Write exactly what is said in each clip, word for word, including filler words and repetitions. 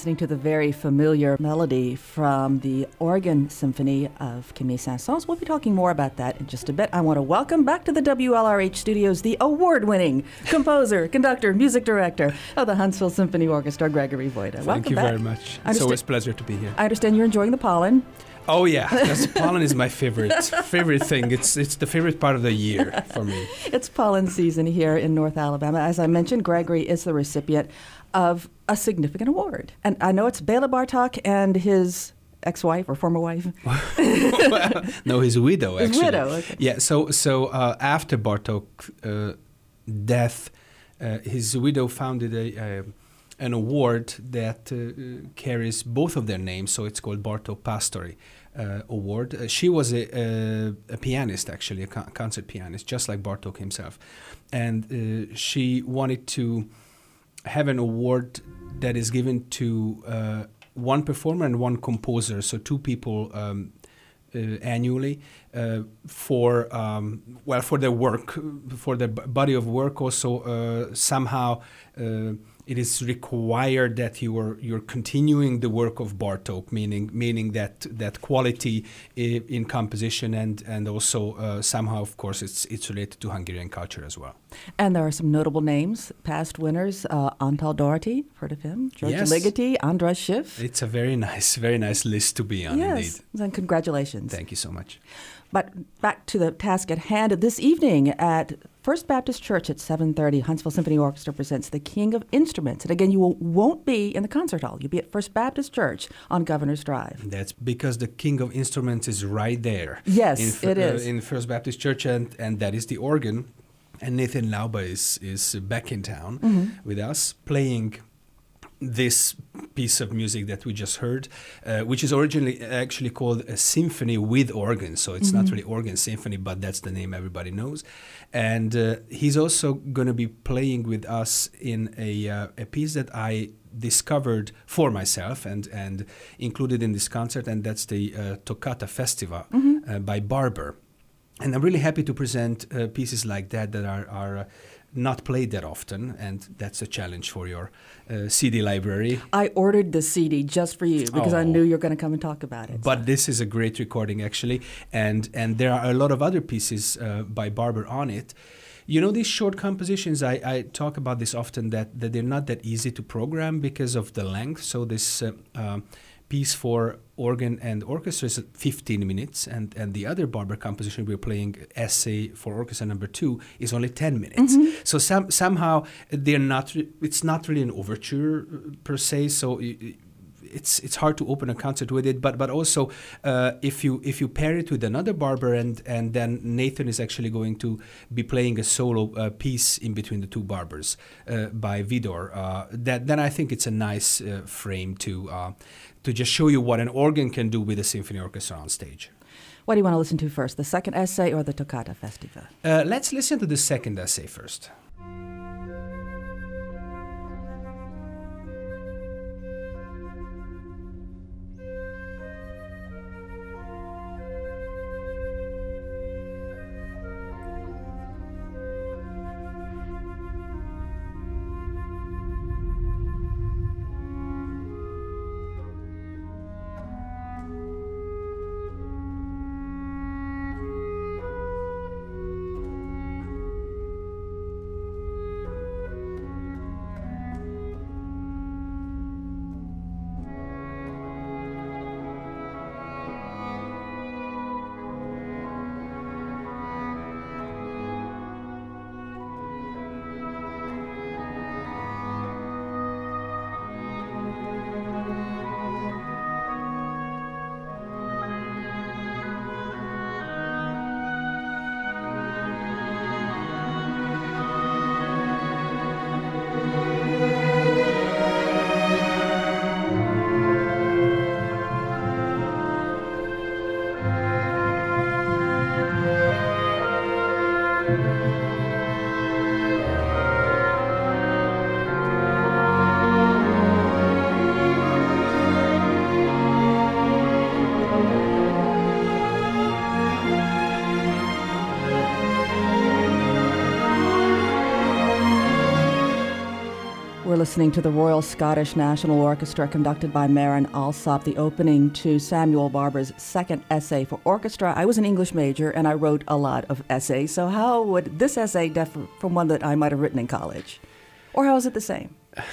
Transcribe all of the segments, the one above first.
listening to the very familiar melody from the Organ Symphony of Camille Saint-Saëns. We'll be talking more about that in just a bit. I want to welcome back to the W L R H studios the award-winning composer, conductor, music director of the Huntsville Symphony Orchestra, Gregory Voida. Thank welcome you back. very much. It's always a pleasure to be here. I understand you're enjoying the pollen. Oh yeah, that's, pollen is my favorite favorite thing. It's it's the favorite part of the year for me. It's pollen season here in North Alabama. As I mentioned, Gregory is the recipient of a significant award. And I know it's Bela Bartok and his ex-wife or former wife. Well, no, his widow, actually. His widow, okay. Yeah, so so uh, after Bartok's uh, death, uh, his widow founded a, a an award that uh, carries both of their names, so it's called Bartok Pastori uh, Award. Uh, she was a, a, a pianist, actually, a con- concert pianist, just like Bartok himself. And uh, she wanted to have an award that is given to uh, one performer and one composer, so two people um, uh, annually uh, for um, well for their work, for their b- body of work. Also, uh, somehow uh, it is required that you are you're continuing the work of Bartok, meaning meaning that that quality I- in composition and and also uh, somehow, of course, it's it's related to Hungarian culture as well. And there are some notable names, past winners, uh, Antal Doherty, heard of him, George Yes. Ligeti, Andras Schiff. It's a very nice, very nice list to be on, yes, indeed. and congratulations. Thank you so much. But back to the task at hand. This evening at First Baptist Church at seven thirty, Huntsville Symphony Orchestra presents The King of Instruments. And again, you will, won't be in the concert hall. You'll be at First Baptist Church on Governor's Drive. That's because the King of Instruments is right there. Yes, in, fir- it is. Uh, in First Baptist Church, and, and that is the organ. And Nathan Lauba is, is back in town Mm-hmm. with us, playing this piece of music that we just heard, uh, which is originally actually called a symphony with organ. So it's Mm-hmm. not really organ symphony, but that's the name everybody knows. And uh, he's also going to be playing with us in a, uh, a piece that I discovered for myself and, and included in this concert, and that's the uh, Toccata Festiva Mm-hmm. uh, by Barber. And I'm really happy to present uh, pieces like that that are, are uh, not played that often, and that's a challenge for your uh, C D library. I ordered the C D just for you because I Oh. knew you were going to come and talk about it. But so. this is a great recording, actually, and and there are a lot of other pieces uh, by Barber on it. You know, these short compositions, I, I talk about this often, that, that they're not that easy to program because of the length. So this uh, uh, piece for organ and orchestra is fifteen minutes, and, and the other Barber composition we're playing, Essay for Orchestra number two, is only ten minutes. Mm-hmm. So some, somehow they're not, re- it's not really an overture uh, per se, so y- y- it's it's hard to open a concert with it, but but also uh, if you if you pair it with another Barber, and and then Nathan is actually going to be playing a solo uh, piece in between the two Barbers uh, by Vidor, uh, that then I think it's a nice uh, frame to uh, to just show you what an organ can do with a symphony orchestra on stage. What do you want to listen to first, the second essay or the Toccata Festiva? Uh, let's listen to the second essay first. listening to the Royal Scottish National Orchestra conducted by Maren Alsop, the opening to Samuel Barber's second essay for orchestra. I was an English major and I wrote a lot of essays, so how would this essay differ from one that I might have written in college? Or how is it the same?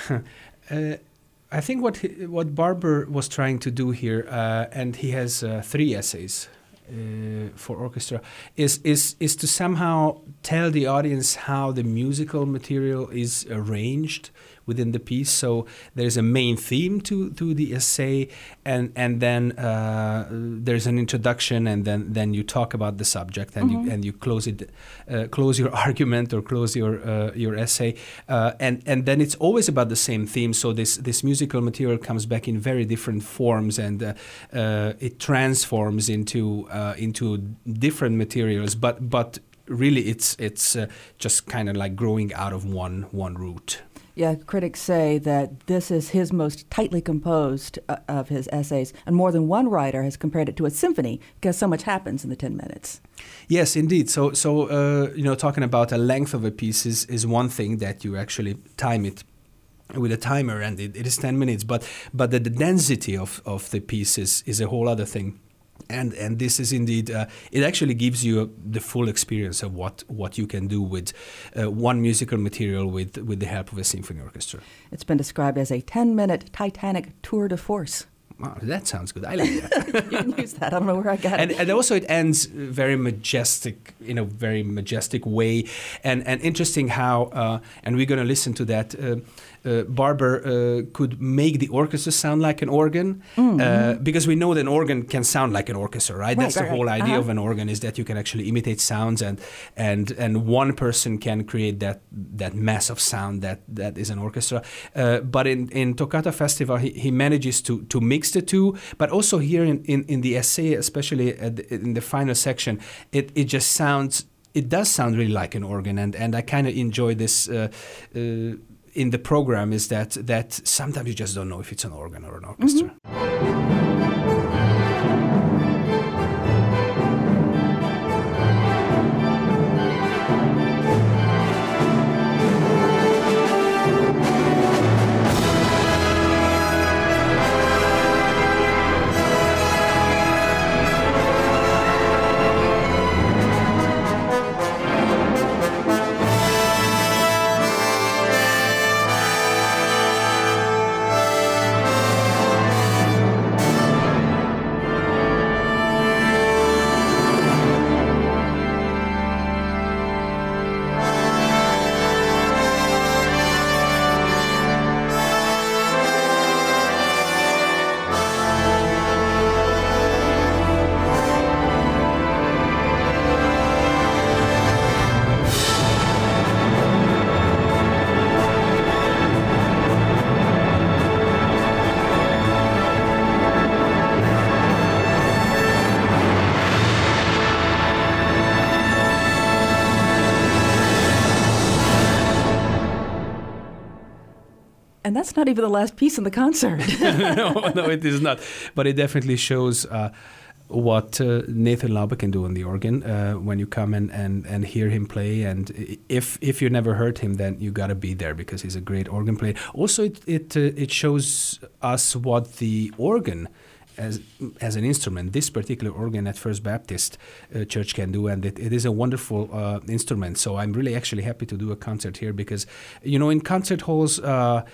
uh, I think what he, what Barber was trying to do here, uh, and he has uh, three essays uh, for orchestra, is is is to somehow tell the audience how the musical material is arranged within the piece. So there's a main theme to, to the essay, and and then uh, there's an introduction, and then, then you talk about the subject, and mm-hmm. you and you close it, uh, close your argument or close your uh, your essay, uh, and and then it's always about the same theme. So this this musical material comes back in very different forms, and uh, uh, it transforms into uh, into different materials, but but really it's it's uh, just kind of like growing out of one one root. Yeah, critics say that this is his most tightly composed uh, of his essays, and more than one writer has compared it to a symphony because so much happens in the ten minutes. Yes, indeed. So, so uh, you know, talking about a length of a piece is, is one thing that you actually time it with a timer, and it, it is ten minutes. But but the, the density of, of the piece is, is a whole other thing. And and this is indeed, uh, it actually gives you the full experience of what, what you can do with uh, one musical material with, with the help of a symphony orchestra. It's been described as a ten-minute Titanic tour de force. Wow, that sounds good. I like that. You can use that. I don't know where I got and, it. And also it ends very majestic, in a very majestic way. And, and interesting how, uh, and we're going to listen to that, uh, uh, Barber uh, could make the orchestra sound like an organ, mm-hmm. uh, because we know that an organ can sound like an orchestra, right? right That's right, the whole right. idea uh-huh. of an organ, is that you can actually imitate sounds, and and and one person can create that that mass of sound that, that is an orchestra. Uh, but in, in Toccata Festival, he, he manages to, to mix the two, but also here in, in, in the essay, especially at the, in the final section, it, it just sounds, it does sound really like an organ, and, and I kind of enjoy this uh, uh, in the program, is that that sometimes you just don't know if it's an organ or an orchestra. Mm-hmm. And that's not even the last piece in the concert. no, no, it is not. But it definitely shows uh, what uh, Nathan Laube can do on the organ uh, when you come and, and, and hear him play. And if if you never heard him, then you got to be there, because he's a great organ player. Also, it it, uh, it shows us what the organ as as an instrument, this particular organ at First Baptist uh, Church can do, and it, it is a wonderful uh, instrument. So I'm really actually happy to do a concert here, because, you know, in concert halls, uh,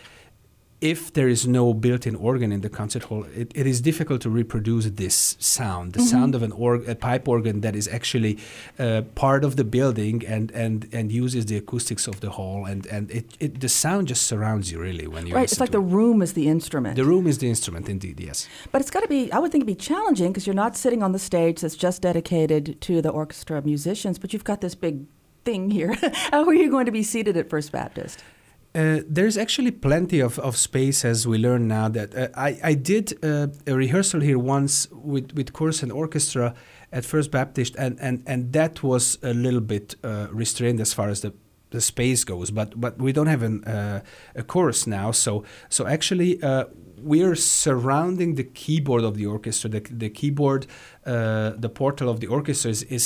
if there is no built-in organ in the concert hall, it, it is difficult to reproduce this sound, the mm-hmm. sound of an org- a pipe organ that is actually uh, part of the building and, and, and uses the acoustics of the hall, and, and it, it the sound just surrounds you really when you right, listen it's like to the it. room is the instrument. The room is the instrument, indeed, yes. But it's got to be, I would think it'd be challenging, because you're not sitting on the stage that's just dedicated to the orchestra musicians, but you've got this big thing here. How are you going to be seated at First Baptist? Uh, there's actually plenty of, of space, as we learn now. That uh, I, I did uh, a rehearsal here once with, with chorus and orchestra at First Baptist, and, and, and that was a little bit uh, restrained as far as the, the space goes. But but we don't have an, uh, a chorus now, so so actually uh, we're surrounding the keyboard of the orchestra. The, the keyboard, uh, the portal of the orchestra is, is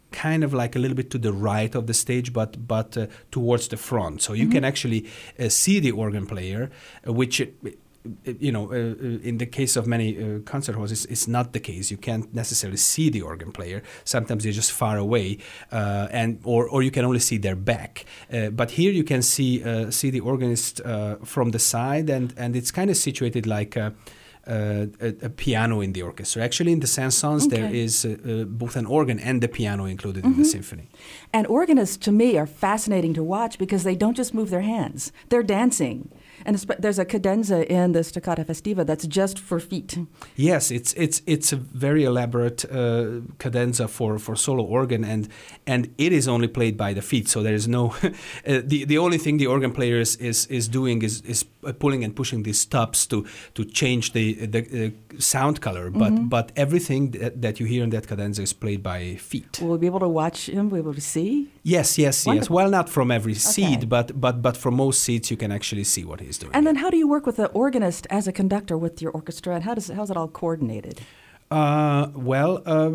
kind of like a little bit to the right of the stage, but but uh, towards the front. So you Mm-hmm. can actually uh, see the organ player, uh, which it, you know, uh, uh, in the case of many uh, concert halls, it's, it's not the case. You can't necessarily see the organ player. Sometimes they're just far away, uh, and or, or you can only see their back. Uh, but here you can see uh, see the organist uh, from the side, and, and it's kind of situated like a, uh, a, a piano in the orchestra. Actually, in the Saint-Saëns, Okay. there is uh, uh, both an organ and the piano included in the symphony. And organists, to me, are fascinating to watch because they don't just move their hands; they're dancing. And espe- there's a cadenza in the Toccata Festiva that's just for feet. Yes, it's it's it's a very elaborate uh, cadenza for, for solo organ, and and it is only played by the feet. So there is no uh, the the only thing the organ player is is, is doing is is pulling and pushing these stops to to change the the uh, sound color. But Mm-hmm. but everything that, that you hear in that cadenza is played by feet. Will we be able to watch him? Will we be able to see? Yes, yes, yes. Wonderful. Well, not from every seat, Okay. but but but from most seats you can actually see what he's doing. And then, how do you work with the organist as a conductor with your orchestra, and how does how's it all coordinated? Uh, well, uh,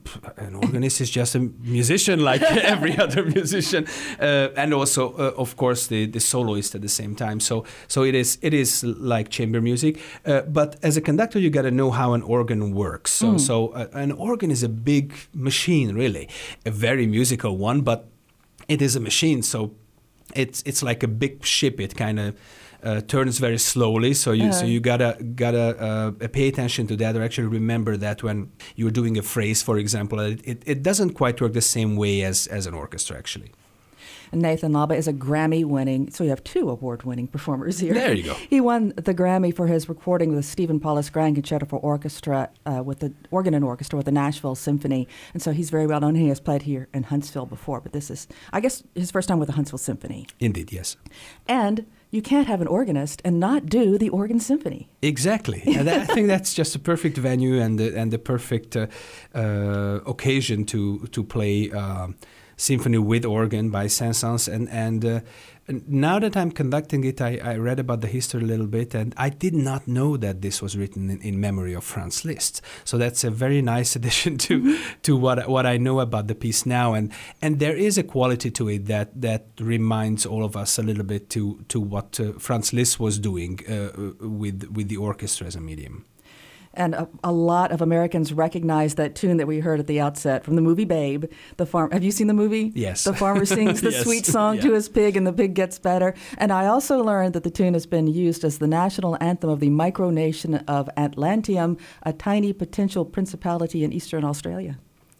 an organist is just a musician like every other musician, uh, and also, uh, of course, the, the soloist at the same time. So, so it is it is like chamber music. Uh, but as a conductor, you got to know how an organ works. So, Mm. so uh, an organ is a big machine, really, a very musical one, but it is a machine. So, it's it's like a big ship. It kind of Uh, turns very slowly, so you so Uh-huh. you gotta gotta uh, pay attention to that, or actually remember that when you're doing a phrase, for example. It, it, it doesn't quite work the same way as, as an orchestra, actually. And Nathan Laba is a Grammy-winning, so you have two award-winning performers here. There you go. He won the Grammy for his recording of the Stephen Paulus Grand Concerto for Orchestra uh, with the organ and orchestra with the Nashville Symphony, and so he's very well known. He has played here in Huntsville before, but this is, I guess, his first time with the Huntsville Symphony. Indeed, yes. And you can't have an organist and not do the organ symphony. Exactly, and I think that's just a perfect venue and the, and the perfect uh, uh, occasion to to play um, symphony with organ by Saint-Saëns. And and uh, now that I'm conducting it, I, I read about the history a little bit, and I did not know that this was written in, in memory of Franz Liszt. So that's a very nice addition to to what what I know about the piece now. And and there is a quality to it that that reminds all of us a little bit to to what uh, Franz Liszt was doing uh, with with the orchestra as a medium. And a, a lot of Americans recognize that tune that we heard at the outset from the movie Babe. The farm. Have you seen the movie? Yes. The farmer sings the Yes. sweet song Yeah. to his pig, and the pig gets better. And I also learned that the tune has been used as the national anthem of the micronation of Atlantium, a tiny potential principality in eastern Australia.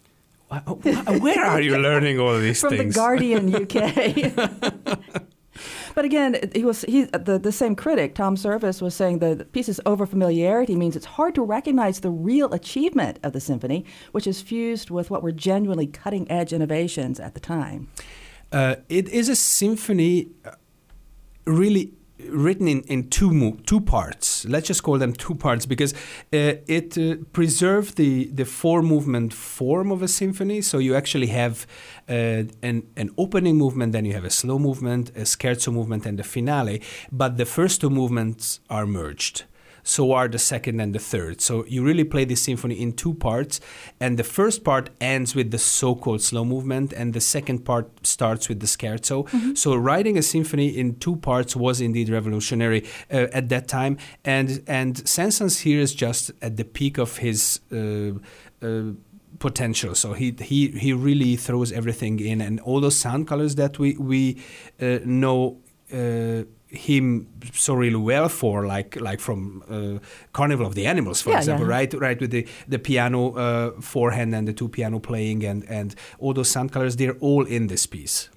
Where are you learning all these From things? the Guardian U K. But again, he was he the, the same critic, Tom Service, was saying the piece's overfamiliarity means it's hard to recognize the real achievement of the symphony, which is fused with what were genuinely cutting-edge innovations at the time. Uh, it is a symphony uh, really written in, in two mo- two parts. Let's just call them two parts because uh, it uh, preserved the, the four-movement form of a symphony. So you actually have uh, an, an opening movement, then you have a slow movement, a scherzo movement, and the finale. But the first two movements are merged. So are the second and the third. So you really play the symphony in two parts, and the first part ends with the so-called slow movement, and the second part starts with the scherzo. Mm-hmm. So writing a symphony in two parts was indeed revolutionary uh, at that time, and and Saint-Saëns here is just at the peak of his uh, uh, potential. So he he he really throws everything in, and all those sound colors that we we uh, know. Uh, him so really well for, like like from uh, Carnival of the Animals, for yeah, example, yeah. right right with the the piano uh, forehand and the two piano playing and and all those sound colors, they're all in this piece.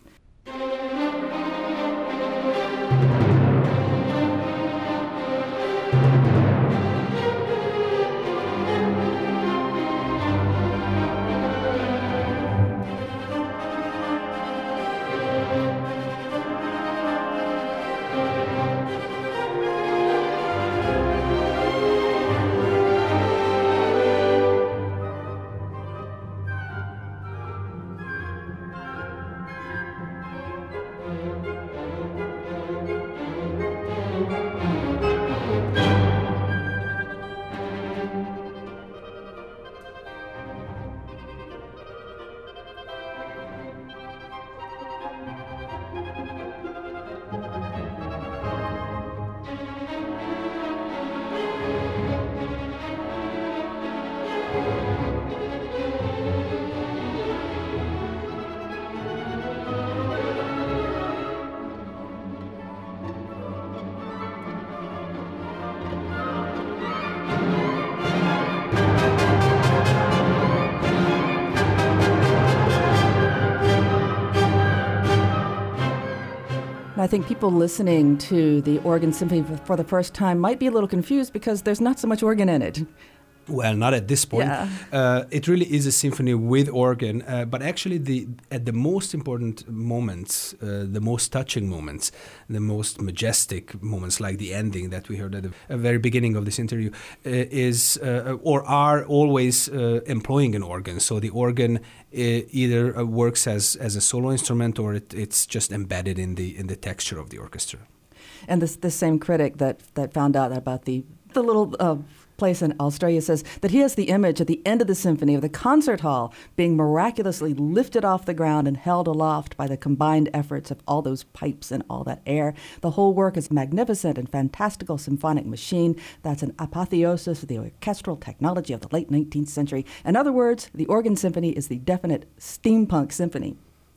think people listening to the Organ Symphony for the first time might be a little confused because there's not so much organ in it. Well, not at this point. Yeah. Uh, it really is a symphony with organ, uh, but actually, the at the most important moments, uh, the most touching moments, the most majestic moments, like the ending that we heard at the uh, very beginning of this interview, uh, is uh, or are always uh, employing an organ. So the organ uh, either uh, works as as a solo instrument or it, it's just embedded in the in the texture of the orchestra. And this this same critic that that found out about the the little uh, place in Australia says that he has the image at the end of the symphony of the concert hall being miraculously lifted off the ground and held aloft by the combined efforts of all those pipes and all that air. The whole work is magnificent and fantastical symphonic machine that's an apotheosis of the orchestral technology of the late nineteenth century. In other words, the Organ Symphony is the definite steampunk symphony.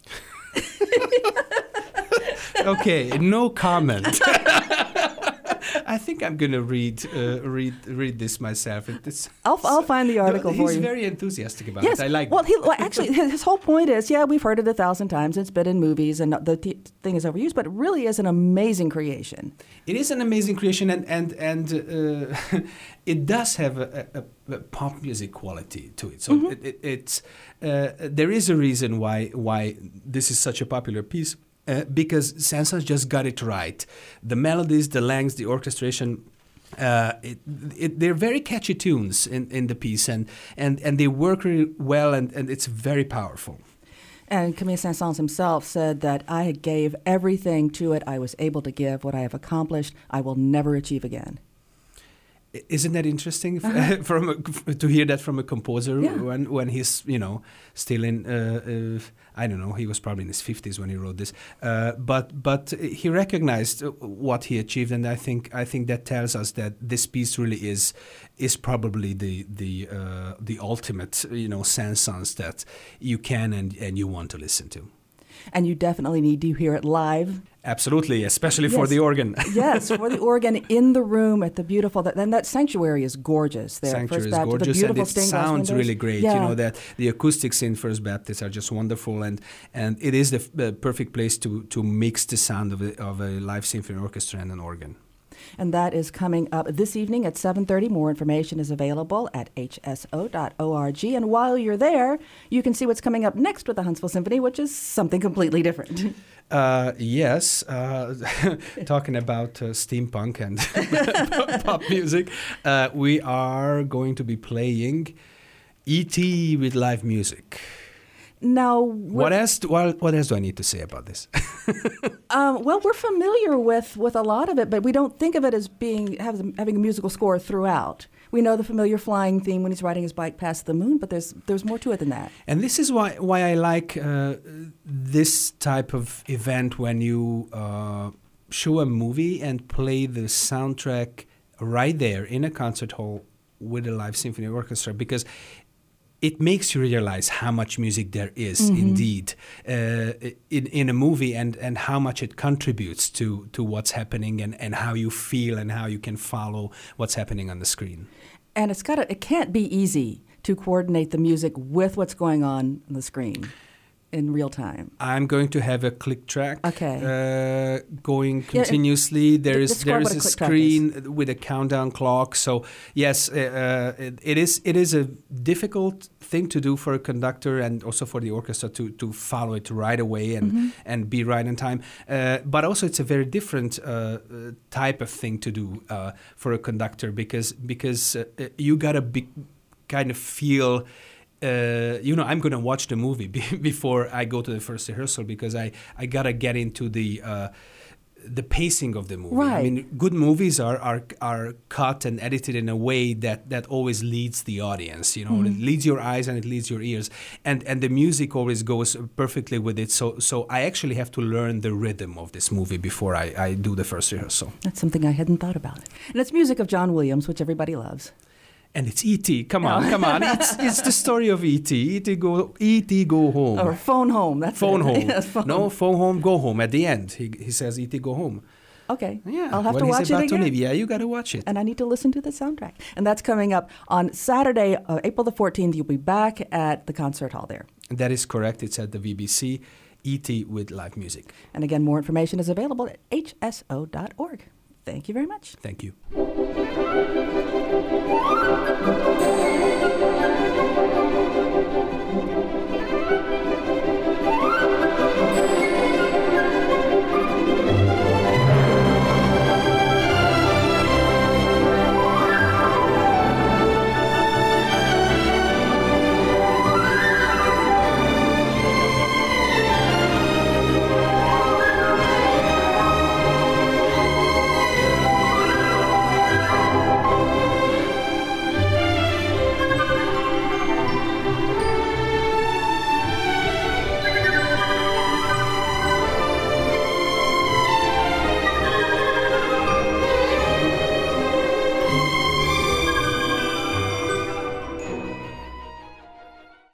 Okay, no comment. I think I'm going to read uh, read read this myself. It's, I'll, I'll find the article no, for he's you. He's very enthusiastic about yes. it. I like well, it. he, well, actually, his, his whole point is, yeah, we've heard it a thousand times. It's been in movies, and the t- thing is overused, but it really is an amazing creation. It is an amazing creation, and and and uh, it does have a, a, a pop music quality to it. So Mm-hmm. it, it, it's uh, there is a reason why why this is such a popular piece. Uh, because Saint-Saëns just got it right. The melodies, the lengths, the orchestration, uh, it, it, they're very catchy tunes in, in the piece, and, and, and they work really well, and, and it's very powerful. And Camille Saint-Saëns himself said that I gave everything to it I was able to give. What I have accomplished, I will never achieve again. Isn't that interesting Uh-huh. from a, to hear that from a composer Yeah. when when he's you know still in uh, uh, I don't know, he was probably in his fifties when he wrote this, uh, but but he recognized what he achieved, and I think I think that tells us that this piece really is is probably the the uh, the ultimate you know Saint-Saëns that you can and and you want to listen to. And you definitely need to hear it live. Absolutely, especially Yes. for the organ. Yes, for the organ in the room at the beautiful. That, and that sanctuary is gorgeous. There, Sanctuary First is Baptist, gorgeous, the and beautiful it stained glass sounds windows. really great. Yeah. You know that the acoustics in First Baptist are just wonderful, and and it is the f- uh, perfect place to to mix the sound of a, of a live symphony orchestra and an organ. And that is coming up this evening at seven thirty. More information is available at h s o dot org. And while you're there, you can see what's coming up next with the Huntsville Symphony, which is something completely different. Uh, yes, uh, talking about uh, steampunk and pop music, uh, we are going to be playing E T with live music. Now, What else? Do, what, what else do I need to say about this? um, well, we're familiar with, with a lot of it, but we don't think of it as being have, having a musical score throughout. We know the familiar flying theme when he's riding his bike past the moon, but there's there's more to it than that. And this is why why I like uh, this type of event when you uh, show a movie and play the soundtrack right there in a concert hall with a live symphony orchestra, because it makes you realize how much music there is mm-hmm. indeed uh, in, in a movie, and, and how much it contributes to, to what's happening, and, and how you feel and how you can follow what's happening on the screen. And it's got it can't be easy to coordinate the music with what's going on on the screen in real time. I'm going to have a click track okay. uh, going continuously. Yeah, there is there is a, a screen is. with a countdown clock. So yes, uh, it, it is it is a difficult thing to do for a conductor and also for the orchestra to to follow it right away and mm-hmm. and be right in time. Uh, but also it's a very different uh, type of thing to do uh, for a conductor, because because uh, you gotta be kind of feel. Uh, you know, I'm going to watch the movie be- before I go to the first rehearsal, because I, I got to get into the uh, the pacing of the movie. Right. I mean, good movies are, are are cut and edited in a way that, that always leads the audience. You know, mm-hmm. it leads your eyes and it leads your ears, and and the music always goes perfectly with it. So so I actually have to learn the rhythm of this movie before I, I do the first rehearsal. That's something I hadn't thought about. And it's music of John Williams, which everybody loves. And it's E T Come on, come on. It's it's the story of E T E T go E T go home. Or phone home. That's phone it. home. Yes, phone. No, phone home, go home. At the end, he he says E T go home. Okay. Yeah. I'll have when to watch he's about it to again. leave. Yeah, you got to watch it. And I need to listen to the soundtrack. And that's coming up on Saturday, uh, April the fourteenth. You'll be back at the concert hall there. That is correct. It's at the V B C. E T with live music. And again, more information is available at H S O dot org. Thank you very much. Thank you.